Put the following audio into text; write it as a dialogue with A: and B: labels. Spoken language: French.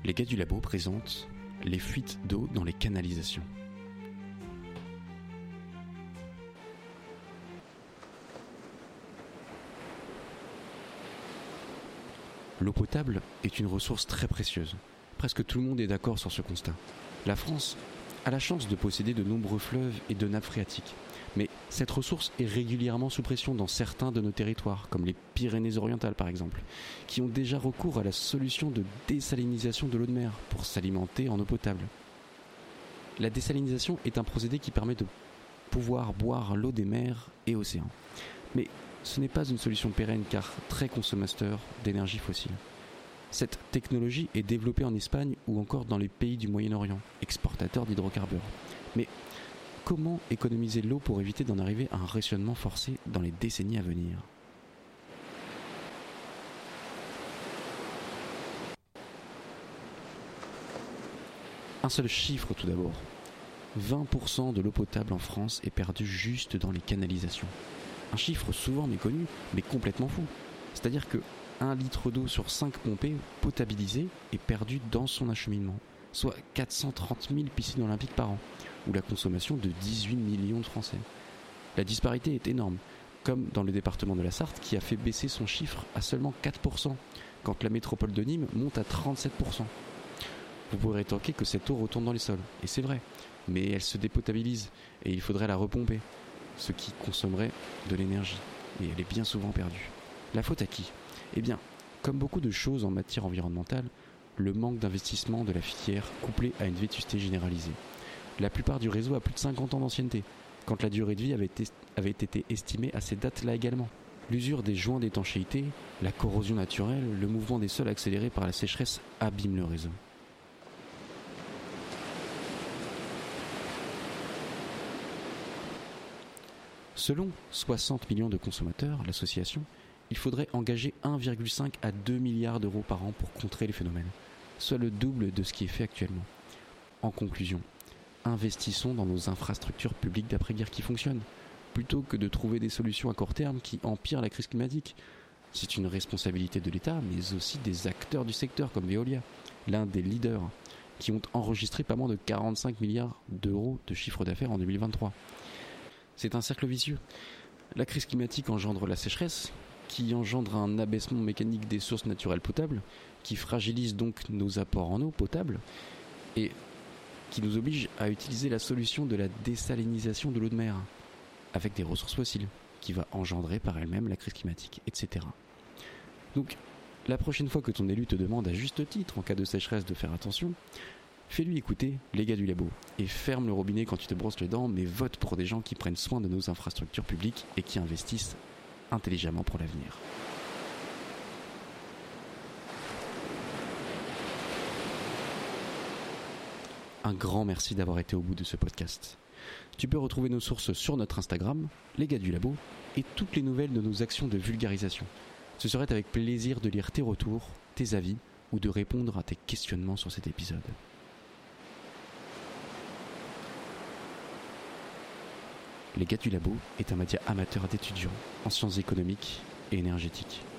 A: Les gars du labo présentent les fuites d'eau dans les canalisations. L'eau potable est une ressource très précieuse. Presque tout le monde est d'accord sur ce constat. La France a la chance de posséder de nombreux fleuves et de nappes phréatiques. Mais cette ressource est régulièrement sous pression dans certains de nos territoires, comme les Pyrénées-Orientales par exemple, qui ont déjà recours à la solution de désalinisation de l'eau de mer pour s'alimenter en eau potable. La désalinisation est un procédé qui permet de pouvoir boire l'eau des mers et océans. Mais ce n'est pas une solution pérenne car très consommateur d'énergie fossile. Cette technologie est développée en Espagne ou encore dans les pays du Moyen-Orient, exportateurs d'hydrocarbures. Mais comment économiser l'eau pour éviter d'en arriver à un rationnement forcé dans les décennies à venir ? Un seul chiffre tout d'abord. 20% de l'eau potable en France est perdue juste dans les canalisations. Un chiffre souvent méconnu, mais complètement fou. C'est-à-dire que 1 litre d'eau sur 5 pompées potabilisées est perdu dans son acheminement, soit 430 000 piscines olympiques par an, ou la consommation de 18 millions de Français. La disparité est énorme, comme dans le département de la Sarthe qui a fait baisser son chiffre à seulement 4%, quand la métropole de Nîmes monte à 37%. Vous pourrez rétorquer que cette eau retourne dans les sols, et c'est vrai, mais elle se dépotabilise, et il faudrait la repomper, ce qui consommerait de l'énergie, et elle est bien souvent perdue. La faute à qui ? Eh bien, comme beaucoup de choses en matière environnementale, le manque d'investissement de la filière couplé à une vétusté généralisée. La plupart du réseau a plus de 50 ans d'ancienneté, quand la durée de vie avait été estimée à ces dates-là également. L'usure des joints d'étanchéité, la corrosion naturelle, le mouvement des sols accéléré par la sécheresse abîment le réseau. Selon 60 millions de consommateurs, l'association, il faudrait engager 1,5 à 2 milliards d'euros par an pour contrer les phénomènes, soit le double de ce qui est fait actuellement. En conclusion, investissons dans nos infrastructures publiques d'après-guerre qui fonctionnent, plutôt que de trouver des solutions à court terme qui empirent la crise climatique. C'est une responsabilité de l'État, mais aussi des acteurs du secteur comme Veolia, l'un des leaders, qui ont enregistré pas moins de 45 milliards d'euros de chiffre d'affaires en 2023. C'est un cercle vicieux. La crise climatique engendre la sécheresse, qui engendre un abaissement mécanique des sources naturelles potables, qui fragilise donc nos apports en eau potable, et qui nous oblige à utiliser la solution de la désalinisation de l'eau de mer, avec des ressources fossiles, qui va engendrer par elle-même la crise climatique, etc. Donc, la prochaine fois que ton élu te demande à juste titre, en cas de sécheresse, de faire attention, fais-lui écouter les gars du labo, et ferme le robinet quand tu te brosses les dents, mais vote pour des gens qui prennent soin de nos infrastructures publiques et qui investissent intelligemment pour l'avenir. Un grand merci d'avoir été au bout de ce podcast. Tu peux retrouver nos sources sur notre Instagram, les gars du labo, et toutes les nouvelles de nos actions de vulgarisation. Ce serait avec plaisir de lire tes retours, tes avis, ou de répondre à tes questionnements sur cet épisode. Les gars du labo est un média amateur d'étudiants en sciences économiques et énergétiques.